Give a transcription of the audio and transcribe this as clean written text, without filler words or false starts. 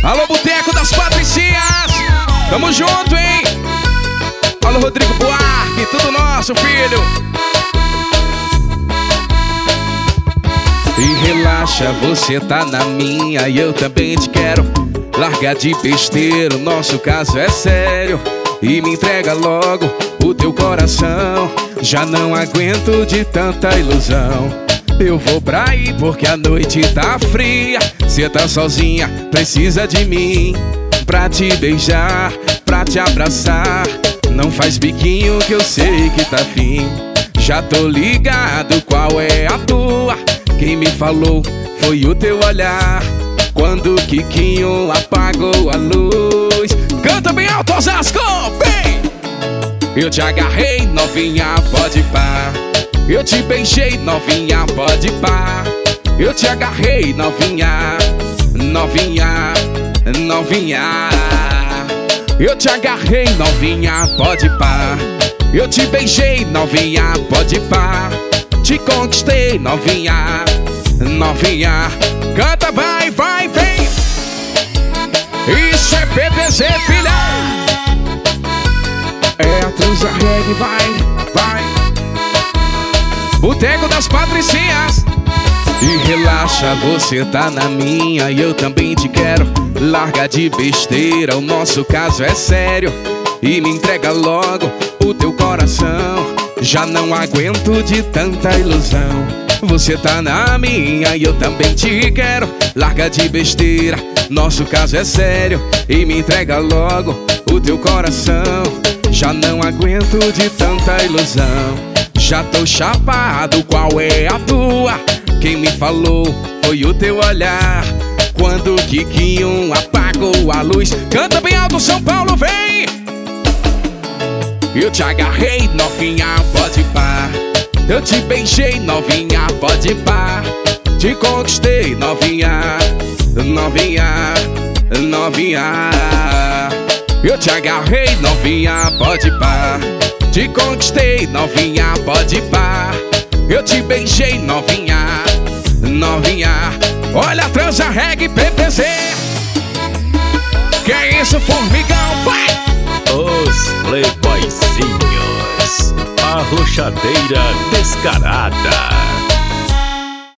Alô, Boteco das Patricinhas, tamo junto, hein? Alô, Rodrigo Buarque, tudo nosso, filho. E relaxa, você tá na minha e eu também te quero. Larga de besteira, o nosso caso é sério. E me entrega logo o teu coração. Já não aguento de tanta ilusão. Eu vou pra aí porque a noite tá fria. Cê tá sozinha, precisa de mim pra te beijar, pra te abraçar. Não faz biquinho que eu sei que tá fim. Já tô ligado qual é a tua. Quem me falou foi o teu olhar quando o Quiquinho apagou a luz. Canta bem alto, Osasco, vem! Eu te agarrei, novinha, pode pá. Eu te beijei, novinha, pode pá. Eu te agarrei, novinha, novinha, novinha. Eu te agarrei, novinha, pode pá. Eu te beijei, novinha, pode pá. Te conquistei, novinha, novinha. Canta, vai, vai, vem. Isso é PPZ, filha. É a Transa Reggae, vai, vai. Boteco das Patricinhas. E relaxa, você tá na minha e eu também te quero. Larga de besteira, o nosso caso é sério. E me entrega logo o teu coração. Já não aguento de tanta ilusão. Você tá na minha e eu também te quero. Larga de besteira, nosso caso é sério. E me entrega logo o teu coração. Já não aguento de tanta ilusão. Já tô chapado, qual é a tua? Quem me falou foi o teu olhar quando o Quiquinho apagou a luz. Canta bem alto, São Paulo, vem! Eu te agarrei, novinha, pode pá. Eu te beijei, novinha, pode pá. Te conquistei, novinha, novinha, novinha. Eu te agarrei, novinha, pode pá. Te conquistei, novinha, pode pá. Eu te beijei, novinha, novinha. Olha a Transa Reggae PPZ. Que é isso, formigão, vai! Os playboyzinhos, a rochadeira descarada.